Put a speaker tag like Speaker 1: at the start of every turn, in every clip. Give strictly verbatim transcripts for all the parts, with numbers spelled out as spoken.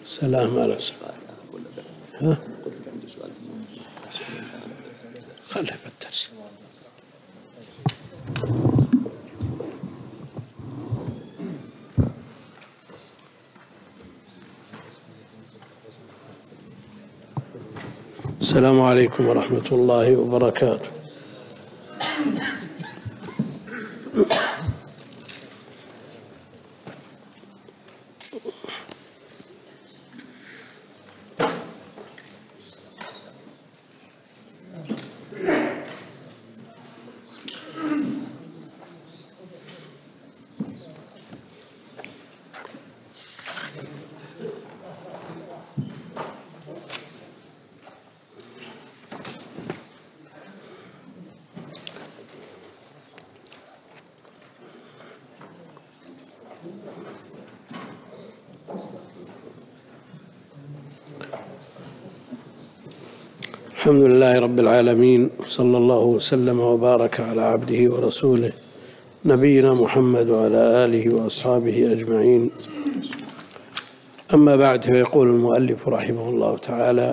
Speaker 1: سلام على السلام. ها؟
Speaker 2: قلت لك عندي سؤال في الموضوع.
Speaker 1: خليه بالدرس. السلام عليكم ورحمة الله وبركاته. الحمد لله رب العالمين، صلى الله وسلم وبارك على عبده ورسوله نبينا محمد وعلى آله وأصحابه أجمعين. أما بعد، فيقول المؤلف رحمه الله تعالى: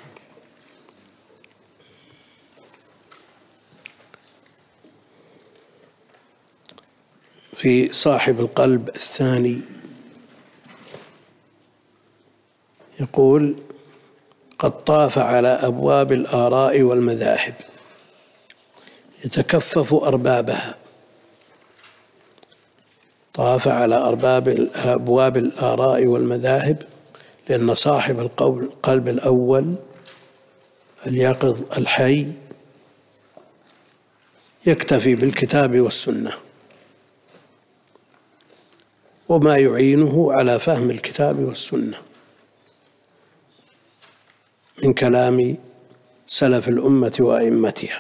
Speaker 1: في صاحب القلب الثاني يقول: قد طاف على أبواب الآراء والمذاهب يتكفف أربابها. طاف على أرباب أبواب الآراء والمذاهب، لأن صاحب القلب الأول اليقظ الحي يكتفي بالكتاب والسنة وما يعينه على فهم الكتاب والسنة من كلام سلف الأمة وأئمتها.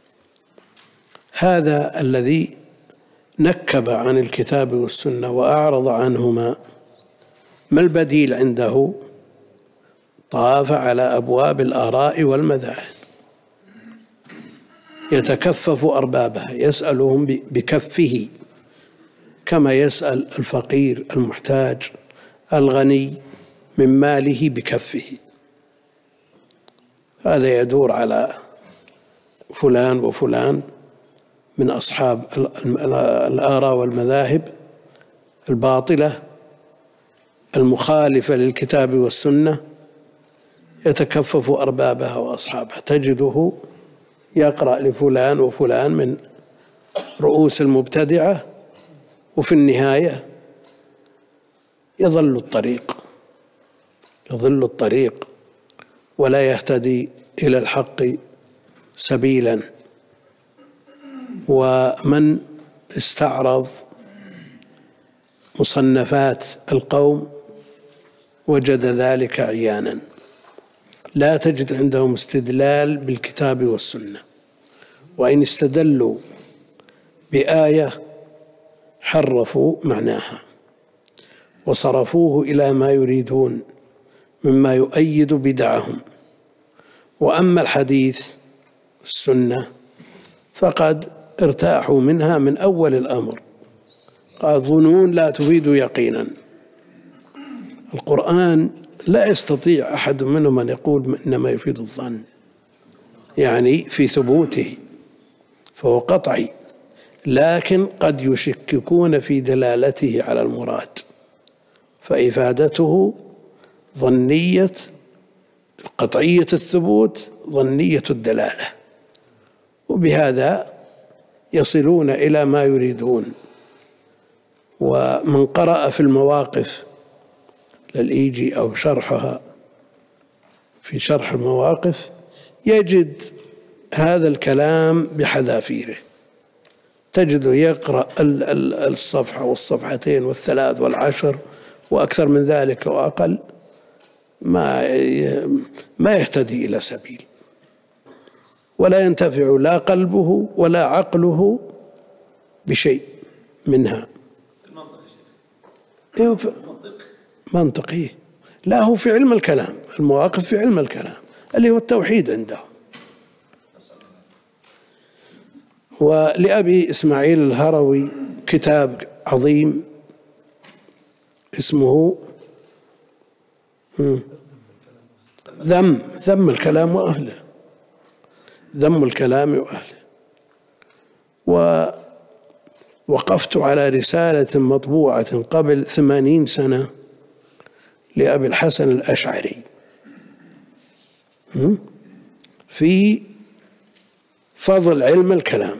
Speaker 1: هذا الذي نكب عن الكتاب والسنة وأعرض عنهما، ما البديل عنده؟ طاف على أبواب الآراء والمذاهب يتكفف أربابها، يسألهم بكفه كما يسأل الفقير المحتاج الغني من ماله بكفه. هذا يدور على فلان وفلان من أصحاب الآراء والمذاهب الباطلة المخالفة للكتاب والسنة، يتكفف أربابها وأصحابها. تجده يقرأ لفلان وفلان من رؤوس المبتدعة، وفي النهاية يضل الطريق يضل الطريق ولا يهتدي إلى الحق سبيلا. ومن استعرض مصنفات القوم وجد ذلك عيانا، لا تجد عندهم استدلال بالكتاب والسنة، وإن استدلوا بآية حرفوا معناها وصرفوه إلى ما يريدون مما يؤيد بدعهم. وأما الحديث السنة فقد ارتاحوا منها من أول الأمر، قال: ظنون لا تفيد يقينا. القرآن لا يستطيع أحد منهم أن يقول إنما يفيد الظن، يعني في ثبوته فهو قطعي، لكن قد يشككون في دلالته على المراد، فإفادته ظنية قطعية الثبوت، ظنية الدلالة، وبهذا يصلون إلى ما يريدون. ومن قرأ في المواقف للإيجي أو شرحها في شرح المواقف يجد هذا الكلام بحذافيره. تجده يقرأ الصفحة والصفحتين والثلاث والعشر وأكثر من ذلك وأقل، ما ما يهتدي إلى سبيل، ولا ينتفع لا قلبه ولا عقله بشيء منها. المنطق منطقي، لا هو في علم الكلام، المواقف في علم الكلام اللي هو التوحيد عندهم. ولأبي إسماعيل الهروي كتاب عظيم اسمه ذم ذم الكلام وأهله، ذم الكلام وأهله. ووقفت على رسالة مطبوعة قبل ثمانين سنة لأبي الحسن الأشعري في فضل علم الكلام،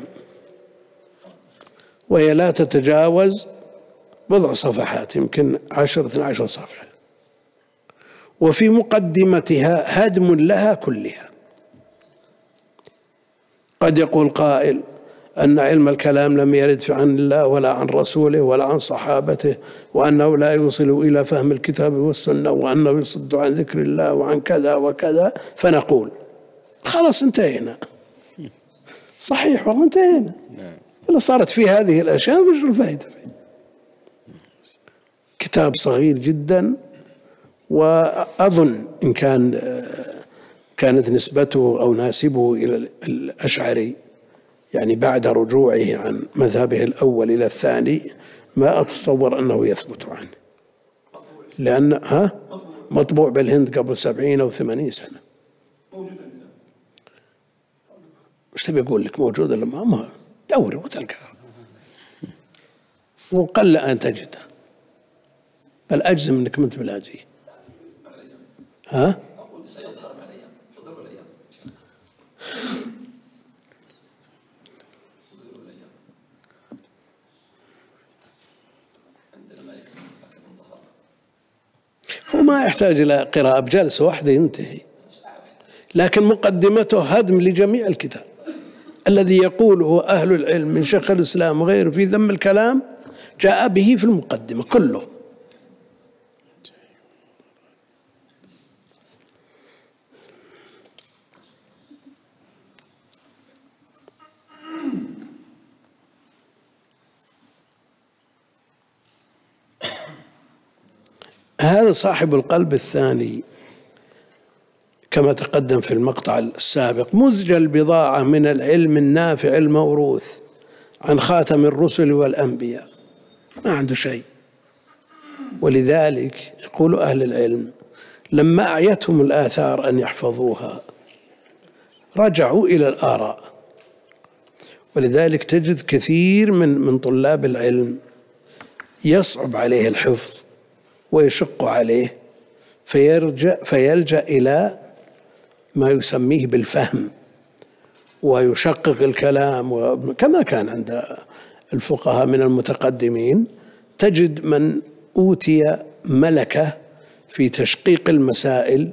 Speaker 1: وهي لا تتجاوز بضع صفحات، يمكن عشر اثنى عشر صفحة، وفي مقدمتها هدم لها كلها. قد يقول قائل أن علم الكلام لم يرد عن الله ولا عن رسوله ولا عن صحابته، وأنه لا يوصل إلى فهم الكتاب والسنة، وأنه يصد عن ذكر الله وعن كذا وكذا، فنقول خلاص انتهينا. صحيح والله انتهينا. إذا صارت في هذه الأشياء مش الفائدة فيه. كتاب صغير جدا، وأظن إن كان كانت نسبته أو ناسبه إلى الأشعري يعني بعد رجوعه عن مذهبه الأول إلى الثاني، ما أتصور أنه يثبت عنه، لأن ها مطبوع بالهند قبل سبعين أو ثمانين سنة. موجود عندنا. وش تبي أقول لك؟ موجود ولا ما؟ دور وتلقاه، وقل أن تجده، بل أجزم أنك منت بلاجي. ها؟ أقول سيظهر مع الأيام، تظهر الأيام. تظهر الأيام. عندنا ما يكفي لكن ظهر. هو ما يحتاج إلى قراءة، بجلسة واحدة ينتهي، لكن مقدمته هدم لجميع الكتاب الذي يقوله أهل العلم من شيخ الإسلام وغيره في ذم الكلام، جاء به في المقدمة كله. هذا صاحب القلب الثاني كما تقدم في المقطع السابق، مزج البضاعة من العلم النافع الموروث عن خاتم الرسل والأنبياء، ما عنده شيء. ولذلك يقول أهل العلم لما أعيتهم الآثار أن يحفظوها رجعوا إلى الآراء. ولذلك تجد كثير من من طلاب العلم يصعب عليه الحفظ ويشق عليه، فيرجع فيلجأ إلى ما يسميه بالفهم، ويشقق الكلام، كما كان عند الفقهاء من المتقدمين. تجد من أوتي ملكة في تشقيق المسائل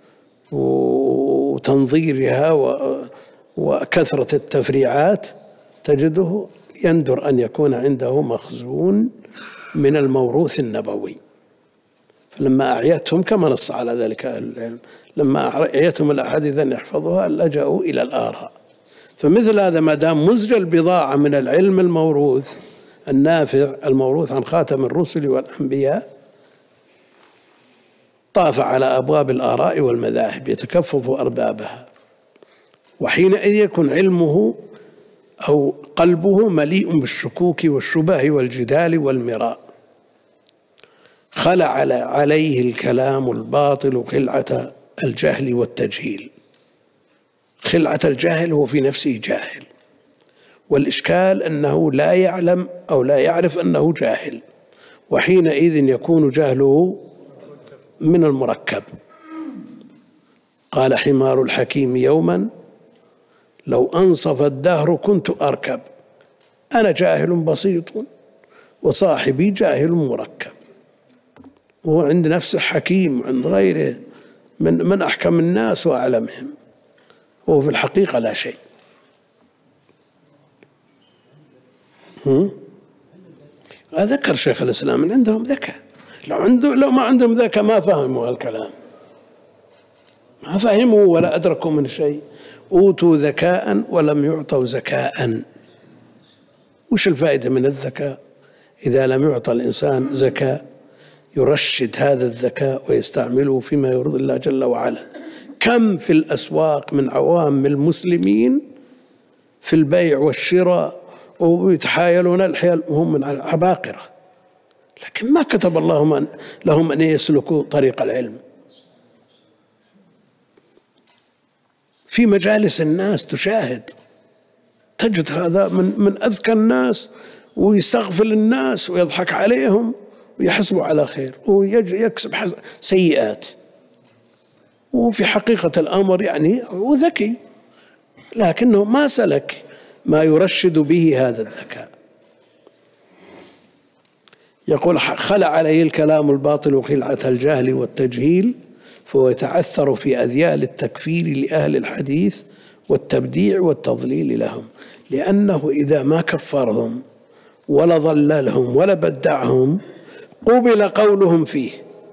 Speaker 1: وتنظيرها وكثرة التفريعات، تجده يندر أن يكون عنده مخزون من الموروث النبوي. فلما أعيتهم كما نص على ذلك أهل العلم، لما أعيتهم الأحاديث أن يحفظوها لجأوا إلى الآراء. فمثل هذا ما دام مزج البضاعة من العلم الموروث النافع الموروث عن خاتم الرسل والأنبياء، طاف على أبواب الآراء والمذاهب يتكفف أربابها، وحينئذ يكون علمه أو قلبه مليء بالشكوك والشبه والجدال والمراء. خلع عليه الكلام الباطل خلعة الجهل والتجهيل. خلعة الجاهل هو في نفسه جاهل، والإشكال أنه لا يعلم أو لا يعرف أنه جاهل، وحينئذ يكون جهله من المركب. قال حمار الحكيم يوما لو أنصف الدهر كنت أركب، أنا جاهل بسيط وصاحبي جاهل مركب. وهو عند نفسه حكيم وعند غيره من من أحكم الناس وأعلمهم، وهو في الحقيقة لا شيء. ذكر شيخ الإسلام من عندهم ذكاء، لو عنده لو ما عندهم ذكاء ما فهموا الكلام، ما فهموا ولا أدركوا من شيء. أوتوا ذكاء ولم يعطوا زكاء. وش الفائدة من الذكاء إذا لم يعطى الإنسان زكاء يرشد هذا الذكاء ويستعمله فيما يرضي الله جل وعلا؟ كم في الأسواق من عوام المسلمين في البيع والشراء ويتحايلون الحيل وهم من عباقرة، لكن ما كتب الله لهم أن يسلكوا طريق العلم. في مجالس الناس تشاهد، تجد هذا من من أذكى الناس ويستغفل الناس ويضحك عليهم ويحسبوا على خير ويكسب سيئات، وفي حقيقة الأمر يعني هو ذكي لكنه ما سلك ما يرشد به هذا الذكاء. يقول خلع عليه الكلام الباطل وخلعة الجهل والتجهيل، فهو يتعثر في أذيال التكفير لأهل الحديث والتبديع والتضليل لهم، لأنه إذا ما كفرهم ولا ضللهم ولا بدعهم قبل قولهم فيه.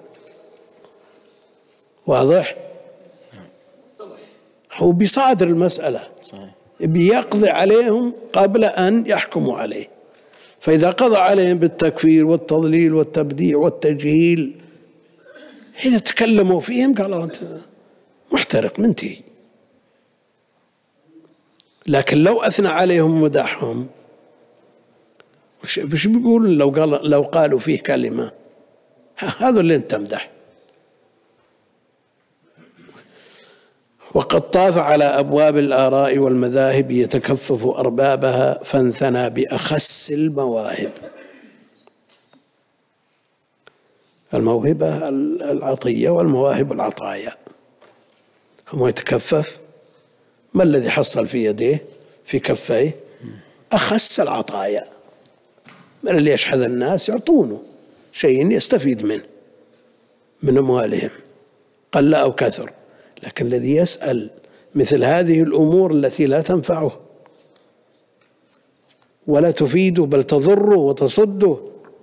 Speaker 1: واضح؟ هو بيصادر المسألة، بيقضي عليهم قبل أن يحكموا عليه، فإذا قضى عليهم بالتكفير والتضليل والتبديع والتجهيل حين تكلموا فيهم قالوا أنت محترق منتهي. لكن لو أثنى عليهم مدحهم وش بيقولون لو قال لو قالوا فيه كلمة هذا اللي أنت تمدح. وقد طاف على أبواب الآراء والمذاهب يتكفف أربابها فانثنى بأخس المواهب. الموهبة العطية والمواهب العطايا. هم يتكفف، ما الذي حصل في يديه في كفيه؟ أخس العطايا، من اللي يشحذ الناس يعطونه شيء يستفيد منه من أموالهم قل أو كثر. لكن الذي يسأل مثل هذه الأمور التي لا تنفعه ولا تفيده بل تضره وتصده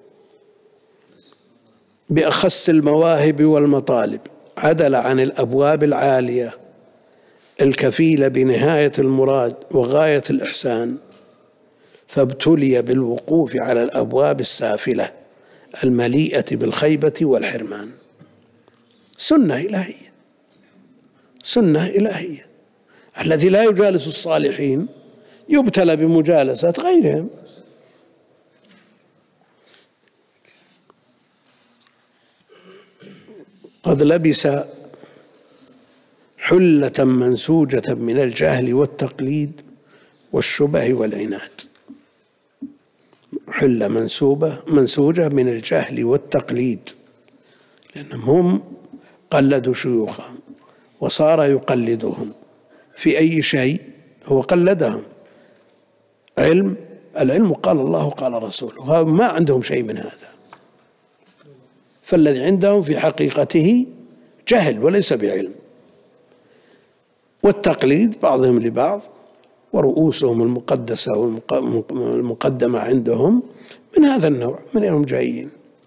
Speaker 1: بأخس المواهب والمطالب، عدل عن الأبواب العالية الكفيلة بنهاية المراد وغاية الإحسان، فابتلي بالوقوف على الأبواب السافلة المليئة بالخيبة والحرمان. سنة إلهية، سنة إلهية. الذي لا يجالس الصالحين يبتلى بمجالسة غيرهم. قد لبس حلة منسوجة من الجهل والتقليد والشبه والعناد. حلة منسوبة منسوجة من الجهل والتقليد، لأنهم هم قلدوا شيوخهم وصار يقلدهم في أي شيء، هو قلدهم. علم العلم قال الله قال رسوله، ما عندهم شيء من هذا، فالذي عندهم في حقيقته جهل وليس بعلم. والتقليد بعضهم لبعض، ورؤوسهم المقدسة والمقدمة عندهم من هذا النوع، من هم جايين.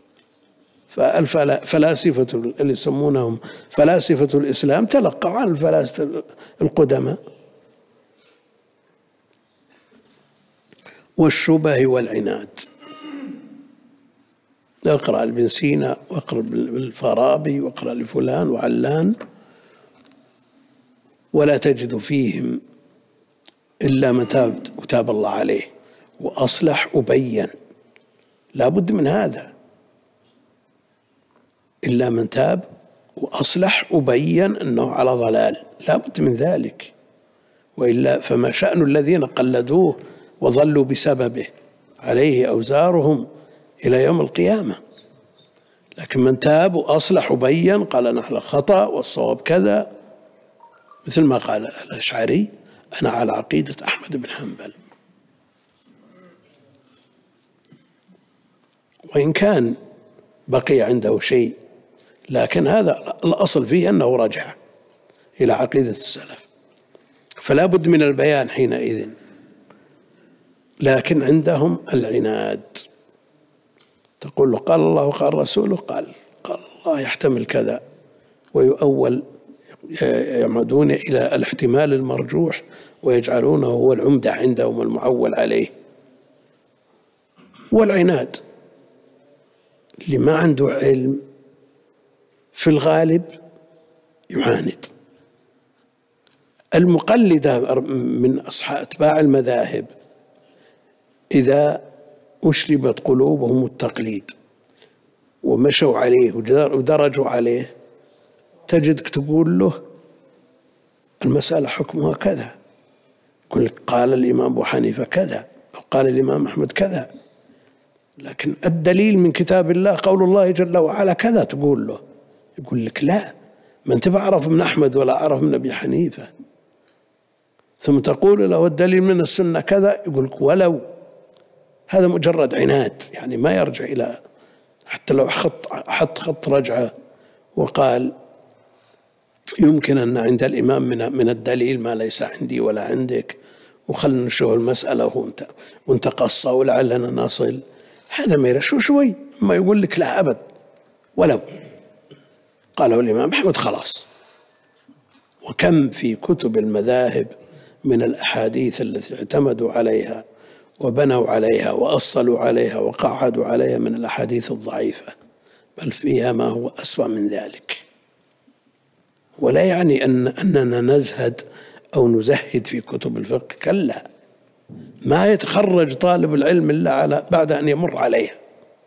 Speaker 1: فالفلاسفة اللي يسمونهم فلاسفة الإسلام تلقوا عن الفلاسفة القدماء. والشبه والعناد، اقرأ لابن سينا واقرأ للفارابي واقرأ لفلان وعلان، ولا تجد فيهم إلا من تاب وتاب الله عليه وأصلح وبين. لا بد من هذا، إلا من تاب وأصلح وبين أنه على ضلال، لا بد من ذلك، وإلا فما شأن الذين قلدوه وظلوا بسببه عليه أوزارهم إلى يوم القيامة. لكن من تاب وأصلح وبين قال نحن خطأ والصواب كذا، مثل ما قال الأشعري أنا على عقيدة أحمد بن حنبل، وإن كان بقي عنده شيء، لكن هذا الأصل فيه أنه رجع إلى عقيدة السلف، فلا بد من البيان حينئذ. لكن عندهم العناد، تقول له قال الله قال رسوله، قال قال الله يحتمل كذا، ويؤول، يعمدون إلى الاحتمال المرجوح ويجعلونه هو العمدة عندهم المعول عليه. والعناد اللي ما عنده علم في الغالب يعاند. المقلدة من أصحاب أتباع المذاهب إذا أشربت قلوبهم التقليد ومشوا عليه ودرجوا عليه، تجدك تقول له المسألة حكمها كذا، يقول لك قال الإمام أبو حنيفة كذا أو قال الإمام أحمد كذا، لكن الدليل من كتاب الله قول الله جل وعلا كذا، تقول له يقول لك لا، ما أنت بعرف من أحمد ولا أعرف من أبي حنيفة. ثم تقول له الدليل من السنة كذا، يقول لك ولو. هذا مجرد عناد، يعني ما يرجع إلى، حتى لو حط حط خط رجعة وقال يمكن أن عند الإمام من من الدليل ما ليس عندي ولا عندك، وخلنا نشوف المسألة وانت وانت قصة ولعلنا نصل، هذا ما يرشو شوي. ما يقول لك لا أبد، ولو قاله الإمام أحمد خلاص. وكم في كتب المذاهب من الأحاديث التي اعتمدوا عليها وبنوا عليها وأصلوا عليها وقعدوا عليها من الأحاديث الضعيفة، بل فيها ما هو أسوأ من ذلك. ولا يعني أن أننا نزهد أو نزهد في كتب الفقه، كلا، ما يتخرج طالب العلم إلا على بعد أن يمر عليها،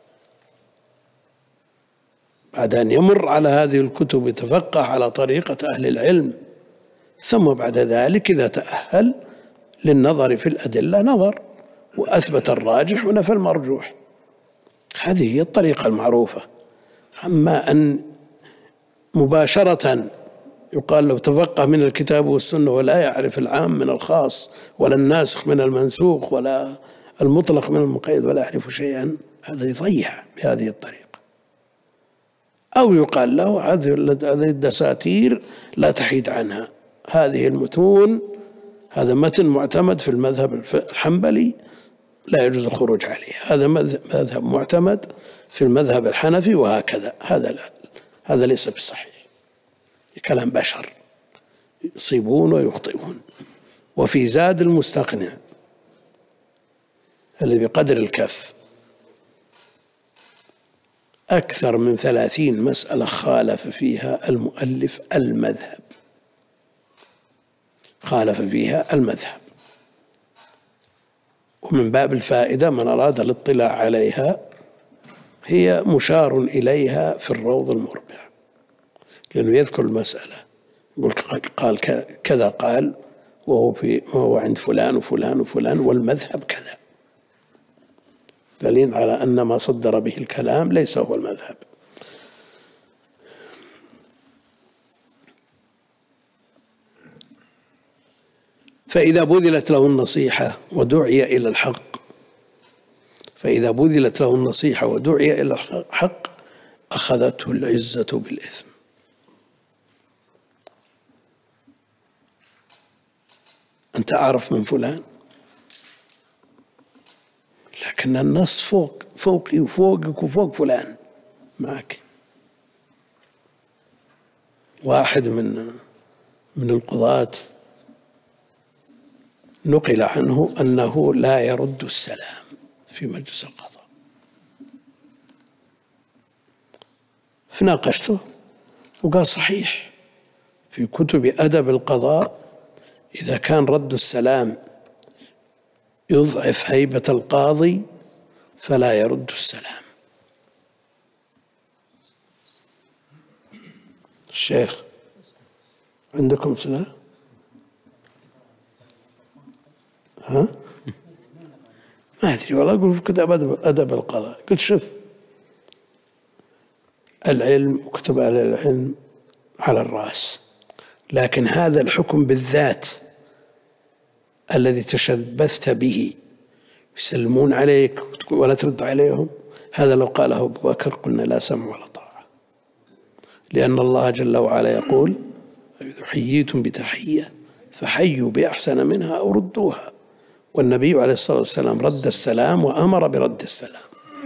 Speaker 1: بعد أن يمر على هذه الكتب يتفقه على طريقة أهل العلم، ثم بعد ذلك إذا تأهل للنظر في الأدلة نظر وأثبت الراجح ونفى المرجوح. هذه هي الطريقة المعروفة. أما أن مباشرة يقال له تفقه من الكتاب والسنة ولا يعرف العام من الخاص ولا الناسخ من المنسوخ ولا المطلق من المقيد ولا يعرف شيئا، هذا يضيع بهذه الطريقة. أو يقال له هذه الدساتير لا تحيد عنها، هذه المتون، هذا متن معتمد في المذهب الحنبلي لا يجوز الخروج عليه، هذا مذهب معتمد في المذهب الحنفي، وهكذا. هذا لا، هذا ليس بصحيح، كلام بشر يصيبون ويخطئون. وفي زاد المستقنع الذي بقدر الكف أكثر من ثلاثين مسألة خالف فيها المؤلف المذهب، خالف فيها المذهب. ومن باب الفائدة من أراد الاطلاع عليها هي مشار إليها في الروض المربع، لأنه يذكر المسألة يقول قال كذا قال وهو, في وهو عند فلان وفلان وفلان والمذهب كذا، دليل على أن ما صدر به الكلام ليس هو المذهب. فإذا بذلت له النصيحة ودعي إلى الحق فإذا بذلت له النصيحة ودعي إلى الحق أخذته العزة بالإثم. أنت أعرف من فلان، لكن النص فوق فوقي وفوقك وفوق فلان معك. واحد من من القضاة نقل عنه أنه لا يرد السلام في مجلس القضاء، فناقشته وقال صحيح في كتب أدب القضاء إذا كان رد السلام يضعف هيبة القاضي فلا يرد السلام. الشيخ عندكم سلام؟ ها؟ ما أدري والله، أقول في كتاب أدب القضاء. قلت شوف، العلم وكتب أهل العلم على الرأس، لكن هذا الحكم بالذات الذي تشبثت به يسلمون عليك ولا ترد عليهم، هذا لو قاله أبو بكر قلنا لا سمع ولا طاعة، لأن الله جل وعلا يقول إذا حييتم بتحية فحيوا بأحسن منها أو ردوها، والنبي عليه الصلاة والسلام رد السلام وأمر برد السلام.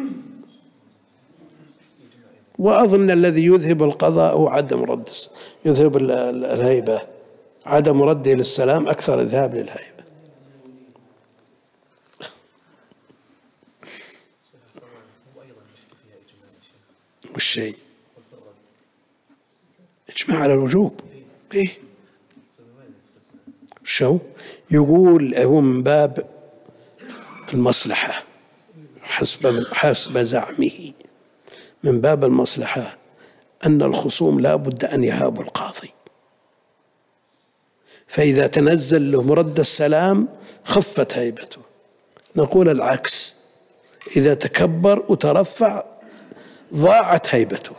Speaker 1: وأظن الذي يذهب القضاء هو عدم رد يذهب الهيبة، عدم رده للسلام أكثر إذهاب للهيبة. والشيء اجمع على الوجوب. إيه شو يقول هو من باب المصلحة حسب حسب زعمه، من باب المصلحة أن الخصوم لا بد أن يهابوا القاضي، فإذا تنزل له مرد السلام خفت هيبته. نقول العكس، إذا تكبر وترفع ضاعت هيبته،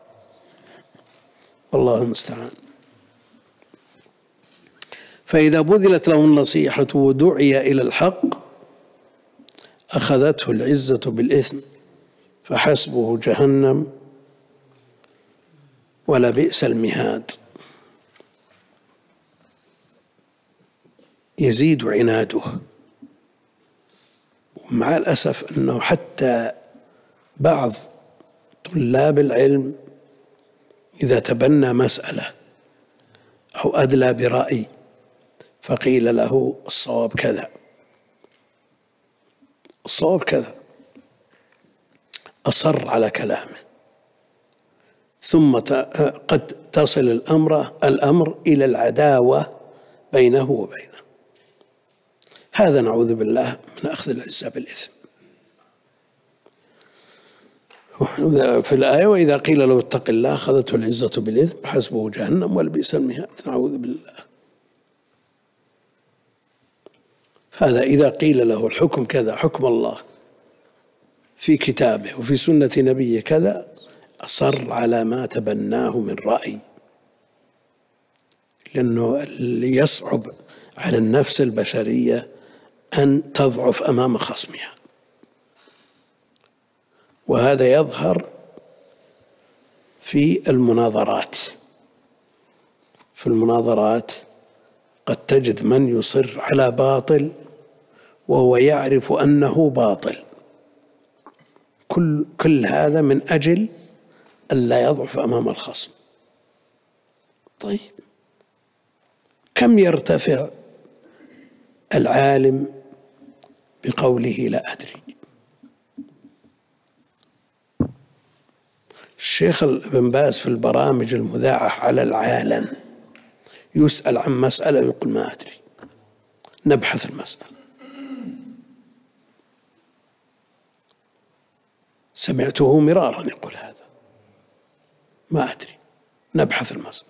Speaker 1: والله المستعان. فإذا بذلت له النصيحة ودعي إلى الحق أخذته العزة بالإثم فحسبه جهنم ولبئس المهاد. يزيد عناده، ومع الأسف أنه حتى بعض طلاب العلم إذا تبنى مسألة أو أدلى برأي فقيل له الصواب كذا، الصواب كذا، أصر على كلامه، ثم قد تصل الأمر الأمر إلى العداوة بينه وبينه. هذا نعوذ بالله من أخذ العزة بالإثم. في الآية وإذا قيل له اتق الله أخذته العزة بالإثم حسبه جهنم ولبئس المهاد. نعوذ بالله. هذا إذا قيل له الحكم كذا، حكم الله في كتابه وفي سنة نبيه كذا، أصر على ما تبناه من رأي، لأنه اللي يصعب على النفس البشرية أن تضعف أمام خصمها، وهذا يظهر في المناظرات. في المناظرات قد تجد من يصر على باطل وهو يعرف أنه باطل، كل كل هذا من أجل ألا يضعف أمام الخصم. طيب، كم يرتفع العالم بقوله لا أدري؟ الشيخ ابن باز في البرامج المذاعة على العالم يسأل عن مسألة يقول ما أدري، نبحث المسألة. سمعته مرارا يقول هذا، ما أدري، نبحث المسألة.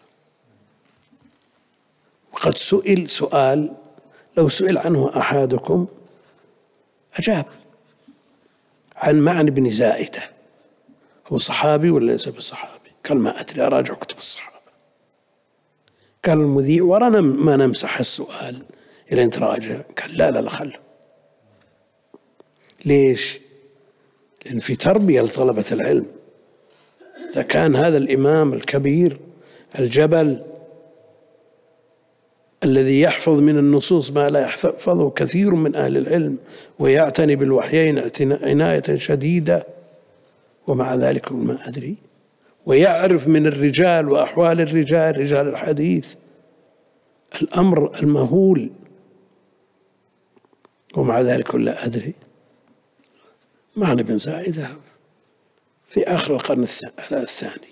Speaker 1: وقد سئل سؤال لو سئل عنه أحدكم أجاب، عن معن بن زائدة، هو صحابي ولا ليس بصحابي؟ قال ما أدري، أراجع كتب الصحابة. قال المذيع ورانا ما نمسح السؤال إلى أن تراجع. قال لا لا لا خله. ليش؟ لأن في تربية لطلبة العلم. إذا كان هذا الإمام الكبير الجبل الذي يحفظ من النصوص ما لا يحفظه كثير من أهل العلم ويعتني بالوحيين عناية شديدة، ومع ذلك ما أدري، ويعرف من الرجال وأحوال الرجال رجال الحديث الأمر المهول، ومع ذلك لا أدري. معن بن زائدة في آخر القرن الثاني،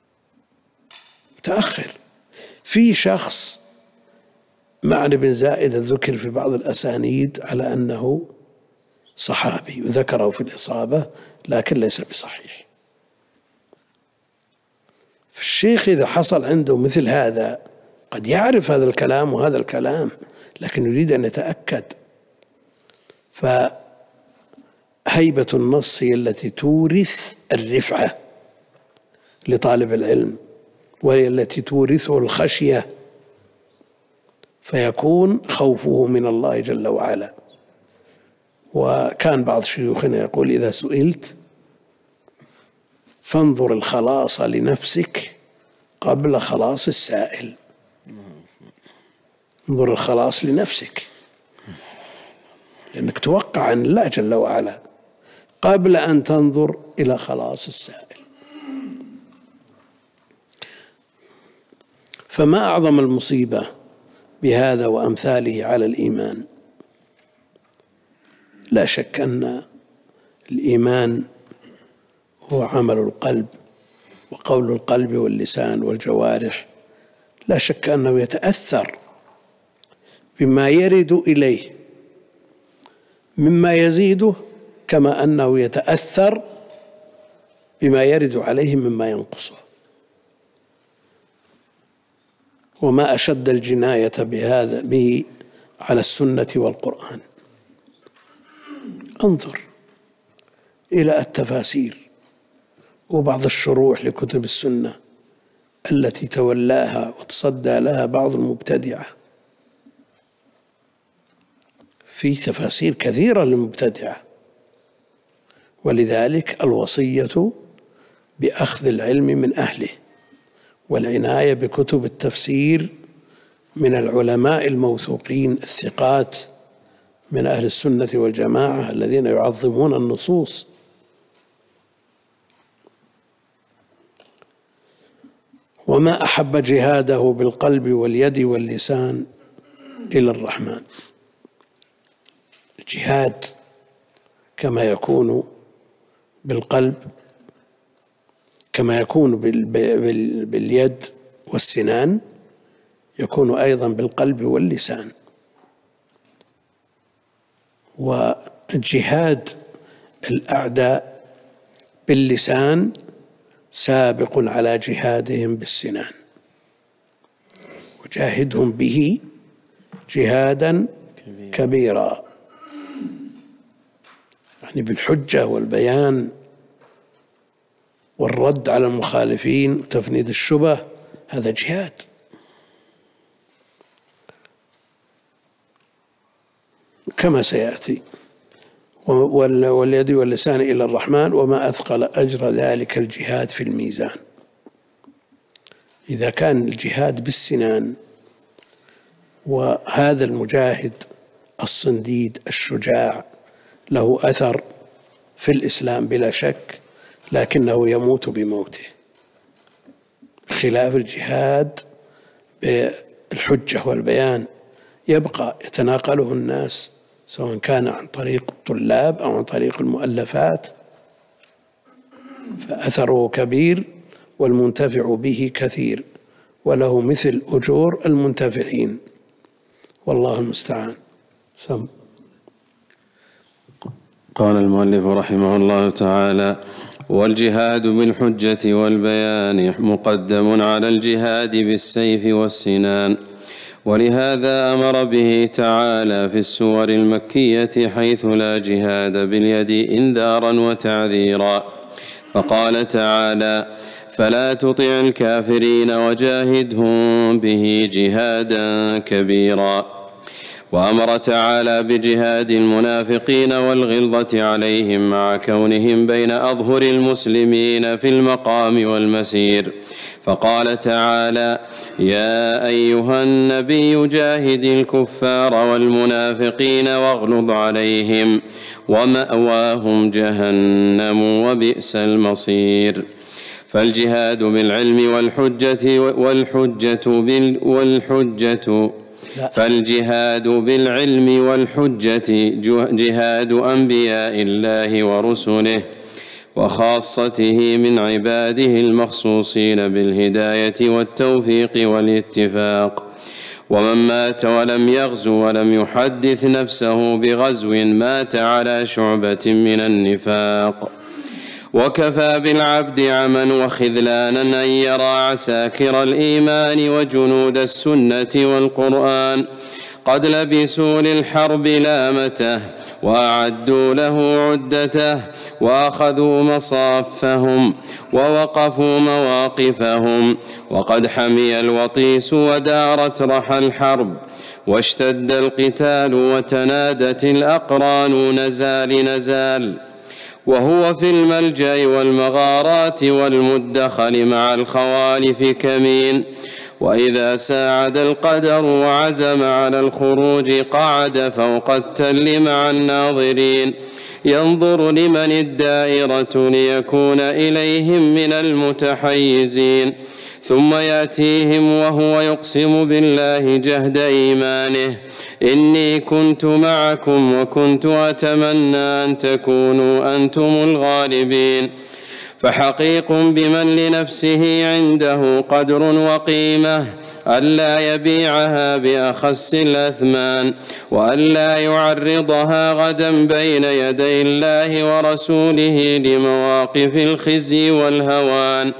Speaker 1: متأخر. في شخص معن بن زائدة ذكر في بعض الأسانيد على أنه صحابي وذكره في الإصابة، لكن ليس بصحيح. فالشيخ إذا حصل عنده مثل هذا قد يعرف هذا الكلام وهذا الكلام، لكن يريد أن يتأكد. فهيبة النص هي التي تورث الرفعة لطالب العلم، وهي التي تورثه الخشية، فيكون خوفه من الله جل وعلا. وكان بعض شيوخنا يقول إذا سئلت فانظر الخلاص لنفسك قبل خلاص السائل. انظر الخلاص لنفسك، لأنك توقع عن الله جل وعلا قبل أن تنظر إلى خلاص السائل. فما أعظم المصيبة بهذا وأمثاله على الإيمان؟ لا شك أن الإيمان هو عمل القلب وقول القلب واللسان والجوارح. لا شك أنه يتأثر بما يرد إليه مما يزيده، كما أنه يتأثر بما يرد عليه مما ينقصه. وما أشد الجناية بهذا به على السنة والقرآن. انظر إلى التفاسير وبعض الشروح لكتب السنة التي تولاها وتصدى لها بعض المبتدعة. في تفاسير كثيرة للمبتدعة، ولذلك الوصية بأخذ العلم من أهله والعناية بكتب التفسير من العلماء الموثوقين الثقات من أهل السنة والجماعة الذين يعظمون النصوص. وما أحب جهاده بالقلب واليد واللسان إلى الرحمن. الجهاد كما يكون بالقلب كما يكون باليد والسنان يكون أيضا بالقلب واللسان. وجهاد الأعداء باللسان سابق على جهادهم بالسنان، وجاهدهم به جهادا كبيرا، يعني بالحجة والبيان والرد على المخالفين وتفنيد الشبه، هذا جهاد. كما سيأتي. واليد واللسان إلى الرحمن وما أثقل أجر ذلك الجهاد في الميزان. إذا كان الجهاد بالسنان وهذا المجاهد الصنديد الشجاع له أثر في الإسلام بلا شك، لكنه يموت بموته، خلاف الجهاد بالحجة والبيان يبقى يتناقله الناس، سواء كان عن طريق الطلاب أو عن طريق المؤلفات، فأثره كبير والمنتفع به كثير، وله مثل أجور المنتفعين، والله المستعان. سم.
Speaker 3: قال المؤلف رحمه الله تعالى: والجهاد بالحجة والبيان مقدم على الجهاد بالسيف والسنان، ولهذا أمر به تعالى في السور المكية حيث لا جهاد باليد إنذارا وتعذيرا، فقال تعالى: فلا تطع الكافرين وجاهدهم به جهادا كبيرا. وأمر تعالى بجهاد المنافقين والغلظة عليهم مع كونهم بين أظهر المسلمين في المقام والمسير، فقال تعالى: يا أيها النبي جاهد الكفار والمنافقين واغلظ عليهم ومأواهم جهنم وبئس المصير. فالجهاد بالعلم والحجة والحجة بال والحجة فالجهاد بالعلم والحجة جهاد أنبياء الله ورسله وخاصته من عباده المخصوصين بالهداية والتوفيق والاتفاق. ومن مات ولم يغزو ولم يحدث نفسه بغزو مات على شعبة من النفاق. وكفى بالعبد عما وخذلانا أن يرى عساكر الإيمان وجنود السنة والقرآن قد لبسوا للحرب لامته وأعدوا له عدته وأخذوا مصافهم ووقفوا مواقفهم، وقد حمي الوطيس ودارت رحى الحرب واشتد القتال وتنادت الأقران نزال نزال، وهو في الملجأ والمغارات والمدخل مع الخوالف كمين. وإذا ساعد القدر وعزم على الخروج قعد فوق التل مع الناظرين ينظر لمن الدائرة ليكون إليهم من المتحيزين، ثم يأتيهم وهو يقسم بالله جهد إيمانه: إني كنت معكم وكنت أتمنى أن تكونوا أنتم الغالبين. فحقيق بمن لنفسه عنده قدر وقيمة ألا يبيعها بأخس الأثمان، وألا يعرضها غدا بين يدي الله ورسوله لمواقف الخزي والهوان،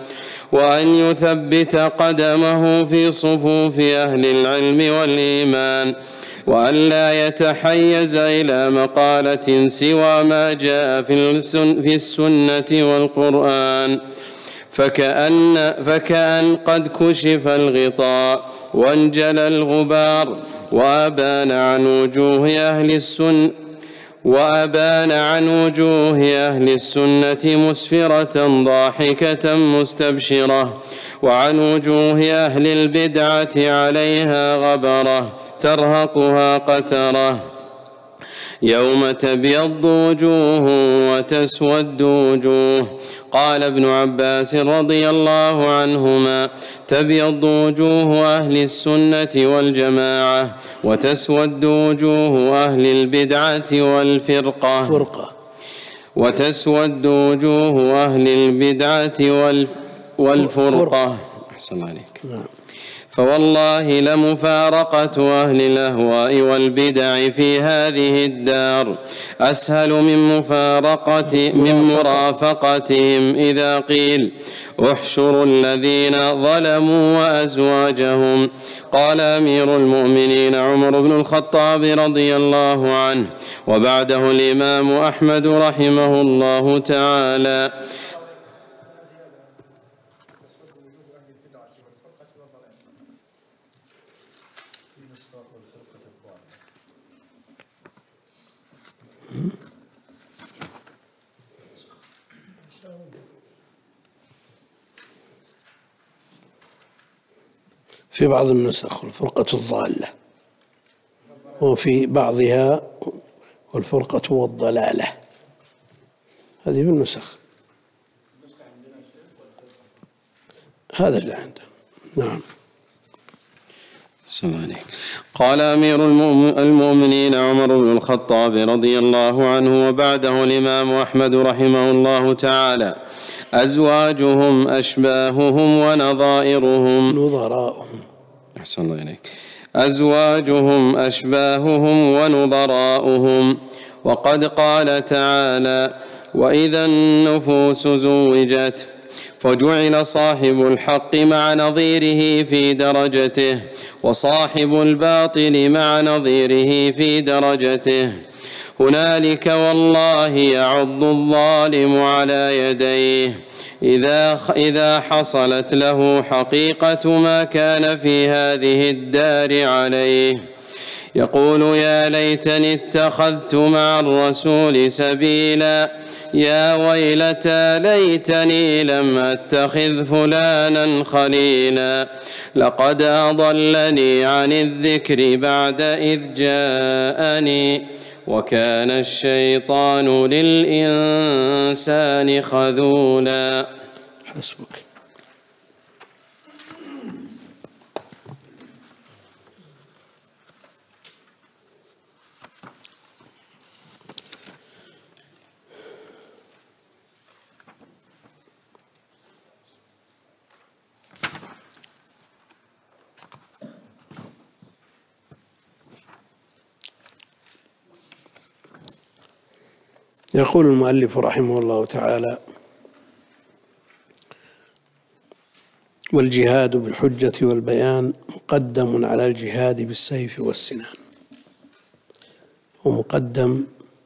Speaker 3: وأن يثبت قدمه في صفوف أهل العلم والإيمان، وأن لا يتحيز إلى مقالة سوى ما جاء في السنة والقرآن، فكأن, فكأن قد كشف الغطاء وانجلى الغبار، وأبان عن وجوه أهل السنة وأبان عن وجوه أهل السنة مسفرة ضاحكة مستبشرة، وعن وجوه أهل البدعة عليها غبرة ترهقها قترة، يوم تبيض وجوه وتسود وجوه. قال ابن عباس رضي الله عنهما: تبيض وجوه أهل السنة والجماعة، وتسود وجوه أهل البدعة والفرقة
Speaker 1: فرقة
Speaker 3: وتسود وجوه أهل البدعة والف والفرقة. أحسن الله عليك.
Speaker 1: نعم.
Speaker 3: فوالله لمفارقة أهل الأهواء والبدع في هذه الدار أسهل من مفارقة من مرافقتهم إذا قيل احشروا الذين ظلموا وأزواجهم. قال أمير المؤمنين عمر بن الخطاب رضي الله عنه، وبعده الإمام أحمد رحمه الله تعالى:
Speaker 1: في بعض النسخ الفرقة الضالة، وفي بعضها والفرقة والضلالة. هذه بالنسخ، هذا اللي عندنا. نعم.
Speaker 3: عليك. قال أمير المؤمنين عمر بن الخطاب رضي الله عنه، وبعده الإمام أحمد رحمه الله تعالى: أزواجهم أشباههم ونظائرهم
Speaker 1: نظراؤهم.
Speaker 3: أحسن الله إليك. أزواجهم أشباههم ونظراؤهم. وقد قال تعالى: وإذا النفوس زوجت، فجعل صاحب الحق مع نظيره في درجته، وصاحب الباطل مع نظيره في درجته. هنالك والله يعض الظالم على يديه إذا إذا حصلت له حقيقة ما كان في هذه الدار عليه، يقول: يا ليتني اتخذت مع الرسول سبيلا، يا ويلتى ليتني لم أتخذ فلانا خليلا، لقد أضلني عن الذكر بعد إذ جاءني، وكان الشيطان للإنسان خذولا.
Speaker 1: حسبك. يقول المؤلف رحمه الله تعالى: والجهاد بالحجة والبيان مقدم على الجهاد بالسيف والسنان. ومقدم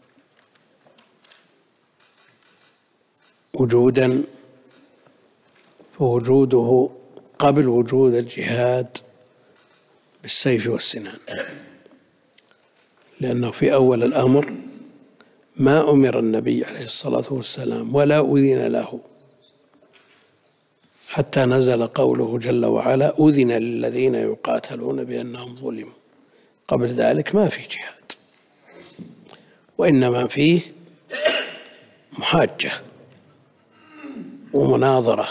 Speaker 1: وجودا، فوجوده قبل وجود الجهاد بالسيف والسنان، لأنه في أول الأمر ما أمر النبي عليه الصلاة والسلام ولا أذن له حتى نزل قوله جل وعلا: أذن للذين يقاتلون بأنهم ظلموا. قبل ذلك ما في جهاد، وإنما فيه محاجة ومناظرة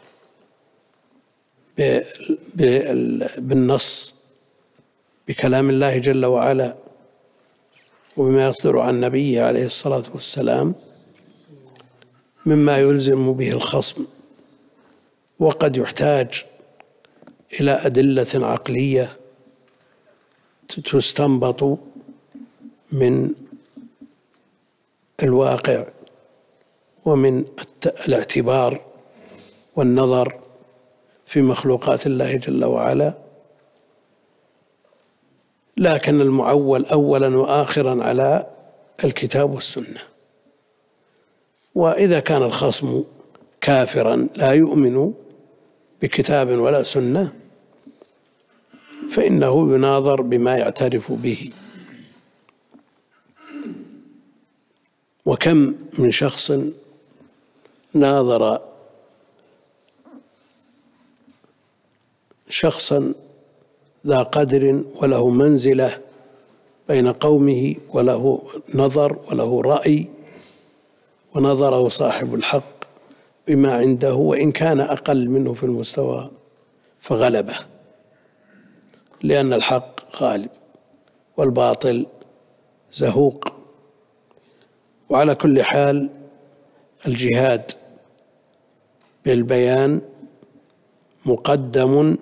Speaker 1: بالنص بكلام الله جل وعلا وبما يصدر عن نبيه عليه الصلاة والسلام مما يلزم به الخصم، وقد يحتاج إلى أدلة عقلية تستنبط من الواقع ومن الاعتبار والنظر في مخلوقات الله جل وعلا، لكن المعول أولا وآخرا على الكتاب والسنة. وإذا كان الخصم كافرا لا يؤمن بكتاب ولا سنة فإنه يناظر بما يعترف به. وكم من شخص ناظر شخصا ذا قدر وله منزلة بين قومه وله نظر وله رأي، ونظره صاحب الحق بما عنده وإن كان أقل منه في المستوى فغلبه، لأن الحق غالب والباطل زهوق. وعلى كل حال الجهاد بالبيان مقدم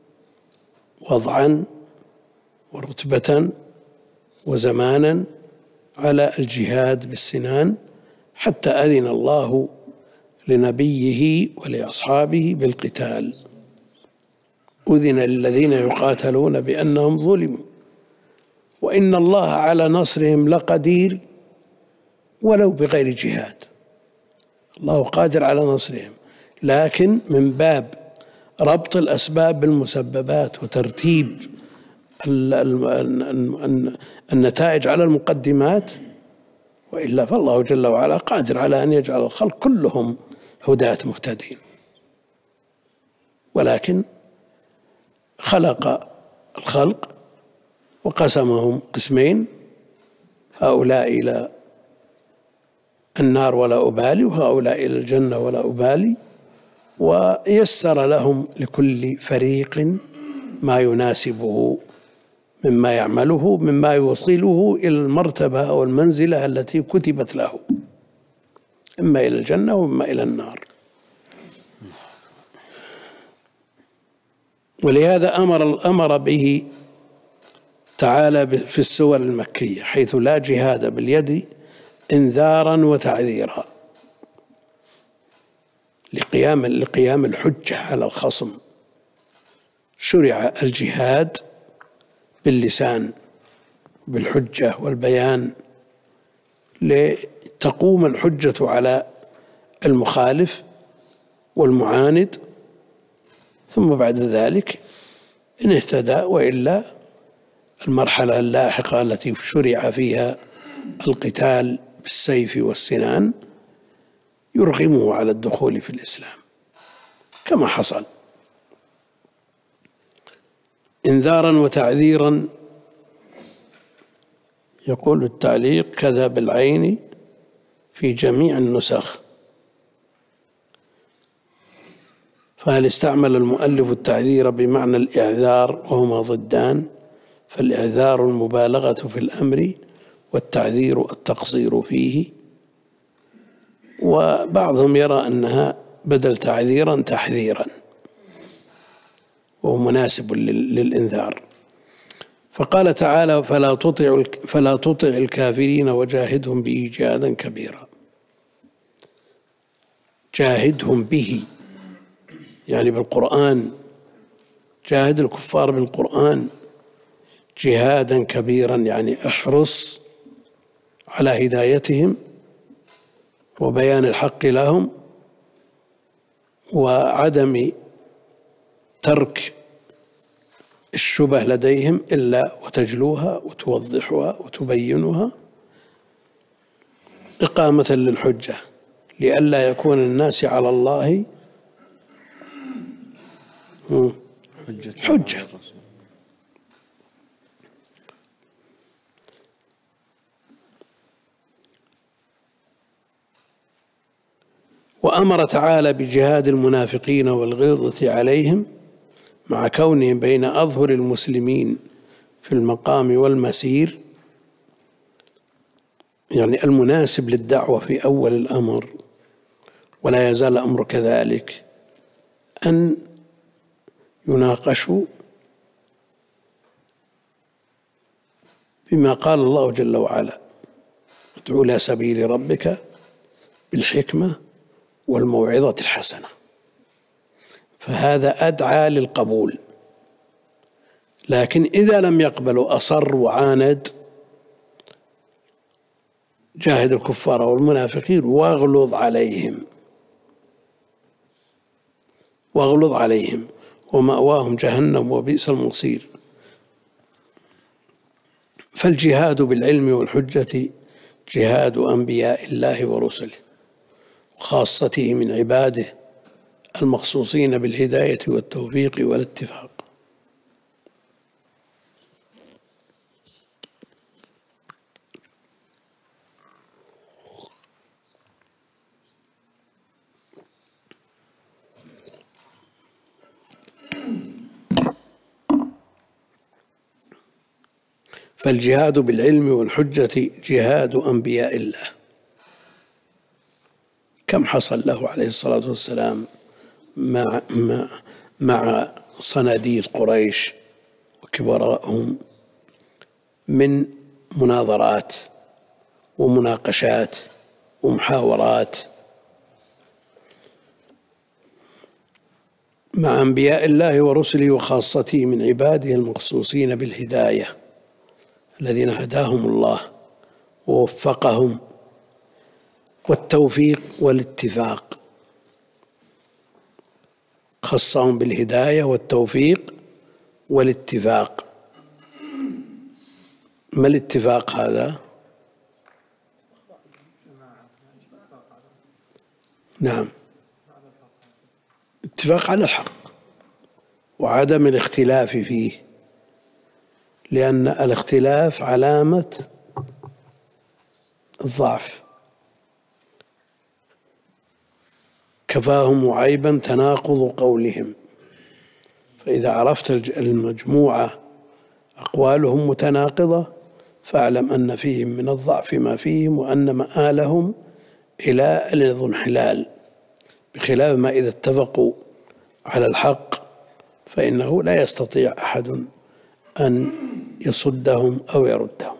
Speaker 1: وضعا ورتبة وزمانا على الجهاد بالسنان، حتى أذن الله لنبيه ولأصحابه بالقتال. أذن للذين يقاتلون بأنهم ظلموا وإن الله على نصرهم لقدير ولو بغير جهاد. الله قادر على نصرهم، لكن من باب ربط الأسباب بالمسببات وترتيب النتائج على المقدمات، وإلا فالله جل وعلا قادر على أن يجعل الخلق كلهم هداة مهتدين، ولكن خلق الخلق وقسمهم قسمين، هؤلاء إلى النار ولا أبالي وهؤلاء إلى الجنة ولا أبالي، ويسر لهم لكل فريق ما يناسبه مما يعمله مما يوصله إلى المرتبة أو المنزلة التي كتبت له، إما إلى الجنة وإما إلى النار. ولهذا أمر أمر به تعالى في السور المكية حيث لا جهاد باليد إنذارا وتعذيرا لقيام لقيام الحجة على الخصم. شرع الجهاد باللسان بالحجة والبيان لتقوم الحجة على المخالف والمعاند، ثم بعد ذلك إن اهتدى، وإلا المرحلة اللاحقة التي شرع فيها القتال بالسيف والسنان يرغمه على الدخول في الإسلام كما حصل. إنذارا وتعذيرا، يقول التعليق كذا بالعين في جميع النسخ. فهل استعمل المؤلف التعذير بمعنى الإعذار وهما ضدان؟ فالإعذار المبالغة في الأمر والتعذير التقصير فيه. وبعضهم يرى أنها بدل تعذيرا تحذيرا وهو مناسب للإنذار. فقال تعالى فلا تطع فلا تطع الكافرين وجاهدهم به جهادا كبيرا. جاهدهم به يعني بالقرآن، جاهد الكفار بالقرآن جهادا كبيرا، يعني احرص على هدايتهم وبيان الحق لهم وعدم ترك الشبه لديهم إلا وتجلوها وتوضحها وتبينها إقامة للحجة، لئلا يكون الناس على الله حجة. وأمر تعالى بجهاد المنافقين والغلظة عليهم مع كونهم بين أظهر المسلمين في المقام والمسير، يعني المناسب للدعوة في أول الأمر، ولا يزال الأمر كذلك، أن يناقشوا بما قال الله جل وعلا ادعو إلى سبيل ربك بالحكمة والموعظة الحسنة. فهذا أدعى للقبول. لكن إذا لم يقبل وأصر وعاند جاهد الكفار والمنافقين واغلظ عليهم واغلظ عليهم ومأواهم جهنم وبئس المصير. فالجهاد بالعلم والحجة جهاد أنبياء الله ورسله وخاصته من عباده المخصوصين بالهداية والتوفيق والاتفاق. فالجهاد بالعلم والحجة جهاد أنبياء الله، كم حصل له عليه الصلاة والسلام مع, مع, مع صناديد قريش وكبراءهم من مناظرات ومناقشات ومحاورات مع أنبياء الله ورسله وخاصته من عباده المخصوصين بالهداية الذين هداهم الله ووفقهم، والتوفيق والاتفاق، خصهم بالهداية والتوفيق والاتفاق. ما الاتفاق هذا؟ نعم، اتفاق على الحق وعدم الاختلاف فيه، لأن الاختلاف علامة الضعف. كفاهم عيبا تناقض قولهم، فإذا عرفت المجموعة أقوالهم متناقضة فاعلم أن فيهم من الضعف ما فيهم وأن مآلهم إلى الانحلال، بخلاف ما إذا اتفقوا على الحق فإنه لا يستطيع أحد أن يصدهم أو يردهم.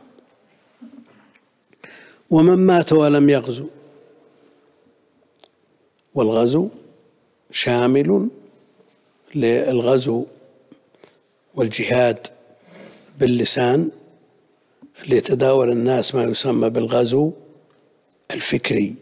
Speaker 1: ومن مات ولم يغزو، والغزو شامل للغزو والجهاد باللسان ليتداول الناس ما يسمى بالغزو الفكري.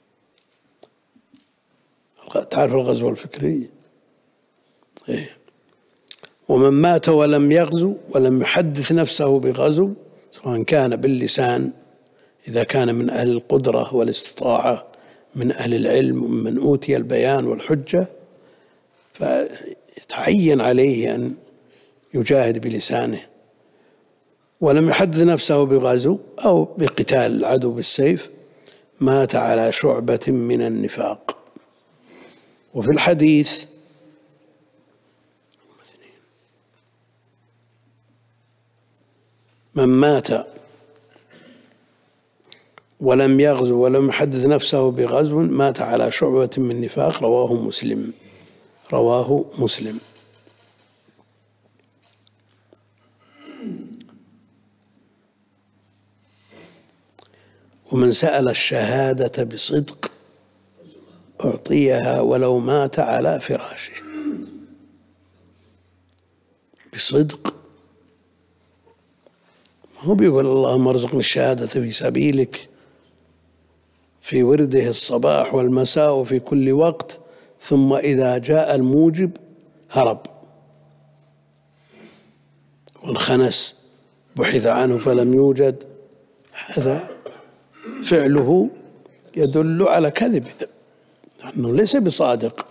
Speaker 1: تعرف الغزو الفكري؟ إيه. ومن مات ولم يغزو ولم يحدث نفسه بغزو، سواء كان باللسان إذا كان من أهل القدرة والاستطاعة من أهل العلم ومن أوتي البيان والحجة، فيتعين عليه أن يجاهد بلسانه، ولم يحدث نفسه بغزو أو بقتال العدو بالسيف، مات على شعبة من النفاق. وفي الحديث من مات ولم يغزو ولم يحدث نفسه بغزو مات على شعبة من نفاق، رواه مسلم رواه مسلم. ومن سأل الشهادة بصدق أعطيها ولو مات على فراشه. بصدق، هو بيقول اللهم ارزقني الشهادة في سبيلك في ورده الصباح والمساء وفي كل وقت، ثم إذا جاء الموجب هرب وانخنس بحث عنه فلم يوجد. هذا فعله يدل على كذبه، أنه ليس بصادق.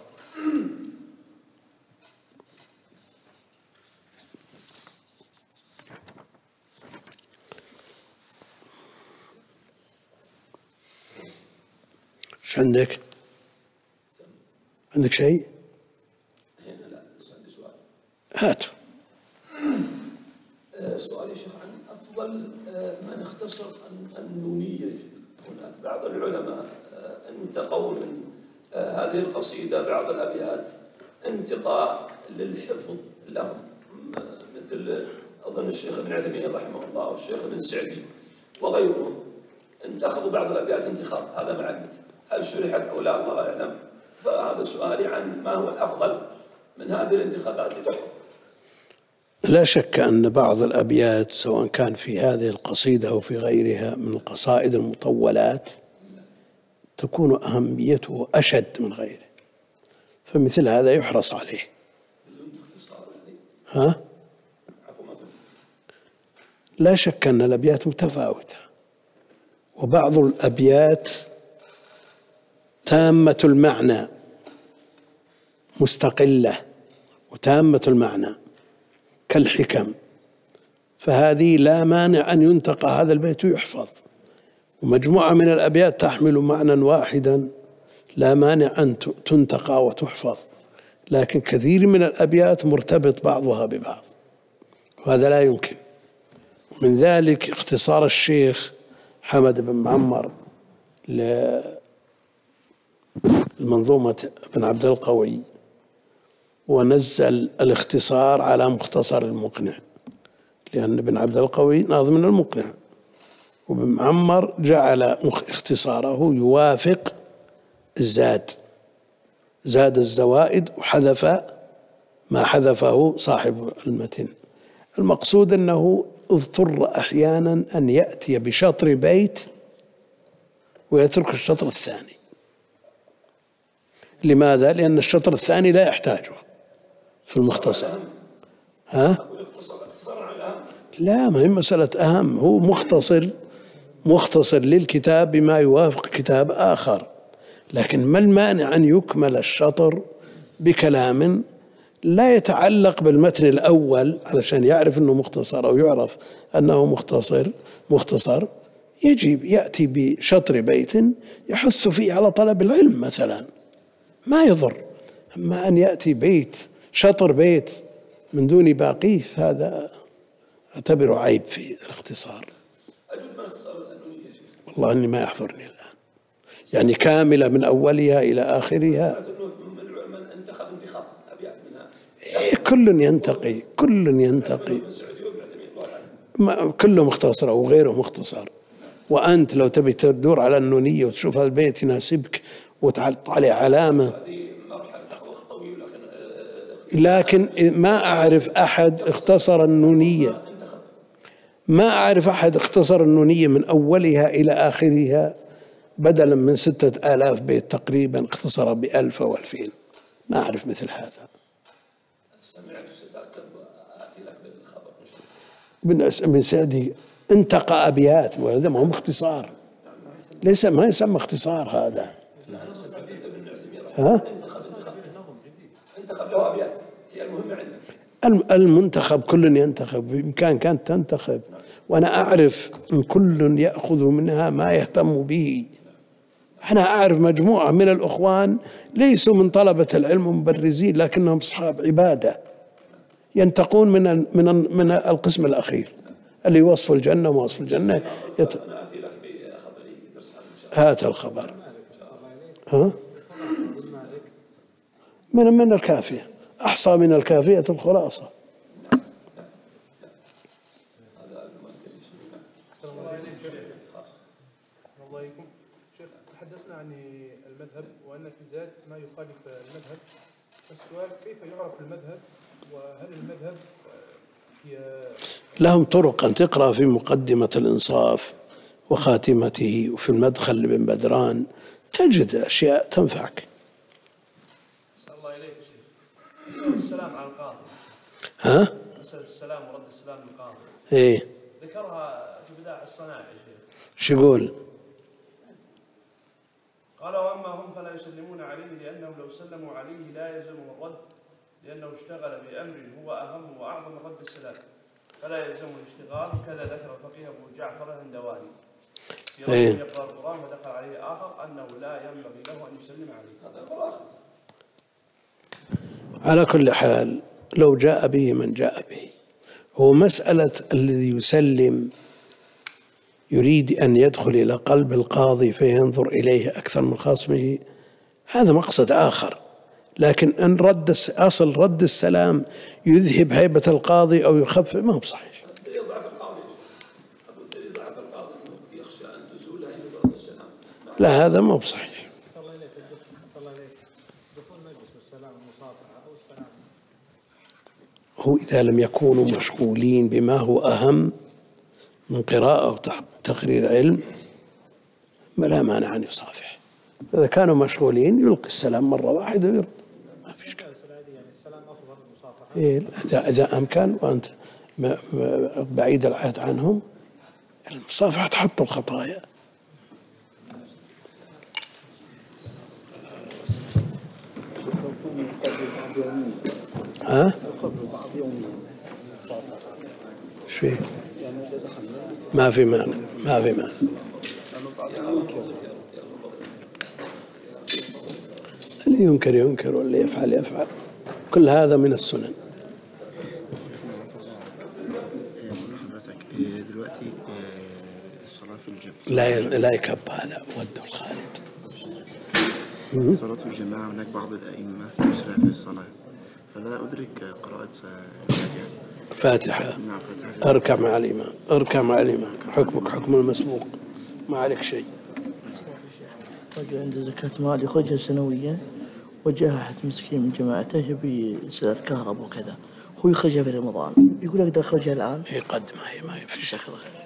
Speaker 1: ايش عندك؟ عندك شيء؟
Speaker 2: هنا لا، عندي سؤال.
Speaker 1: هات.
Speaker 2: سؤال يا شيخ عن أفضل من اختصر النونية يا شيخ. هناك بعض العلماء انتقوا من هذه القصيدة بعض الأبيات انتقاء للحفظ لهم، مثل أظن الشيخ ابن عثيمين رحمه الله والشيخ ابن سعدي وغيرهم انتخبوا بعض الأبيات انتخاب، هذا ما علمت هل شرحت أو لا الله أعلم. فهذا سؤالي عن ما هو الأفضل من هذه الانتخابات لتحفظ.
Speaker 1: لا شك أن بعض الأبيات سواء كان في هذه القصيدة أو في غيرها من القصائد المطولات تكون أهميته أشد من غيره، فمثل هذا يحرص عليه. ها؟ لا شك أن الأبيات متفاوتة، وبعض الأبيات تامة المعنى مستقلة وتامة المعنى كالحكم، فهذه لا مانع أن ينتقى هذا البيت ويحفظ، ومجموعة من الأبيات تحمل معنى واحدا لا مانع أن تنتقى وتحفظ، لكن كثير من الأبيات مرتبط بعضها ببعض وهذا لا يمكن. من ذلك اختصار الشيخ حمد بن معمر لمنظومة ابن عبد القوي، ونزل الاختصار على مختصر المقنع، لأن ابن عبد القوي ناظم من المقنع، وابن معمر جعل اختصاره يوافق الزاد، زاد الزوائد وحذف ما حذفه صاحب المتن. المقصود أنه اضطر أحيانا أن يأتي بشطر بيت ويترك الشطر الثاني. لماذا؟ لأن الشطر الثاني لا يحتاجه في المختصر. ها؟ لا، ما هي مسألة أهم، هو مختصر مختصر للكتاب بما يوافق كتاب آخر، لكن ما المانع أن يكمل الشطر بكلام لا يتعلق بالمتن الأول علشان يعرف أنه مختصر أو يعرف أنه مختصر مختصر يجب يأتي بشطر بيت يحث فيه على طلب العلم مثلا، ما يضر. أما أن يأتي بيت شطر بيت من دون باقيه هذا أعتبره عيب في الاختصار. والله أني ما يحضرني الآن، يعني كاملة من أولها إلى آخرها. إيه كل ينتقي كل ينتقي كله مختصر أو غيره مختصر. وأنت لو تبي تدور على النونية وتشوف هذا البيت يناسبك وتحط عليه علامة، لكن ما أعرف أحد اختصر النونية ما أعرف أحد اختصر النونية من أولها إلى آخرها بدلا من ستة آلاف بيت تقريبا اختصر بألف أو ألفين، ما أعرف مثل هذا.
Speaker 2: سمعت ستأكد وآتي لك بالخبر
Speaker 1: من سعدي انتقى أبيات، وهذا ما هو اختصار، ليس ما يسمى اختصار هذا. ها؟
Speaker 2: انتخب له أبيات هي المهمة عندك.
Speaker 1: المنتخب كل ينتخب بإمكان كانت تنتخب، وأنا أعرف أن كل يأخذ منها ما يهتم به. أنا أعرف مجموعة من الأخوان ليسوا من طلبة العلم ومبرزين لكنهم أصحاب عبادة ينتقون من من من القسم الأخير اللي وصف الجنة ووصف الجنة. يت... هات الخبر. ها؟ من من الكافية أحصى من الكافية الخلاصة.
Speaker 4: تحدثنا عن المذهب وأن في زاد ما يخالف المذهب، السؤال كيف يعرف المذهب؟ وهل المذهب هي
Speaker 1: لهم طرق أن تقرأ في مقدمة الإنصاف وخاتمته وفي المدخل لابن بدران تجد أشياء تنفعك.
Speaker 4: الله إليك شيخ. مسألة السلام على القاضي.
Speaker 1: ها؟
Speaker 4: مسألة السلام ورد السلام للقاضي.
Speaker 1: إيه.
Speaker 4: ذكرها في بداع الصناعي يا شيخ.
Speaker 1: شو يقول؟
Speaker 4: قال وأما هم فلا يسلمون عليه لأنهم لو سلموا عليه لا يلزمهم الرد لأنه اشتغل بأمر هو أهم وأعظم من رد السلام فلا يلزمه الاشتغال. كذا ذكر الفقيه أبو جعفر الهندواني في رجل يقرأ القرآن ودخل عليه آخر أنه لا ينبغي له أن يسلم عليه. هذا القرآن.
Speaker 1: على كل حال لو جاء به من جاء به، هو مسألة الذي يسلم يريد أن يدخل إلى قلب القاضي فينظر إليه أكثر من خصمه، هذا مقصد آخر. لكن أن رد أصل رد السلام يذهب هيبة القاضي أو يخفف ما هو بصحيح. لا هذا ما هو بصحيح. هو إذا لم يكونوا مشغولين بما هو أهم من قراءة أو تقرير علم لا مانع أن يصافح. إذا كانوا مشغولين يلقي السلام مرة واحدة ويرد، ما في إشكال. إيه إذا أمكن وأنت بعيد العهد عنهم المصافحة تحط الخطايا. ها؟ ايش فيه؟ ما في مانع، ما في مانع. اللي ينكر ينكر واللي يفعل يفعل، كل هذا من السنن.
Speaker 5: دلوقتي الصلاة في الجماعة
Speaker 1: لا لا يكب هذا وده الخالد.
Speaker 5: صلاة الجماعة هناك بعض الأئمة يسرع في الصلاة، فلا أدرك قراءة
Speaker 1: فاتحة.
Speaker 5: نعم فاتحة.
Speaker 1: أركع مع الإمام، أركع مع الإمام، حكمك حكم المسبوق، ما عليك شيء.
Speaker 6: رجل عنده زكاة مال يخرجها سنويا، وجاء أحد مسكين من جماعته يبي سلة كهرباء وكذا، هو يخرجها في رمضان، يقول أقدر أخرجها الآن؟
Speaker 1: يقدمها هي ما يفرق.
Speaker 6: جزاك الله خير.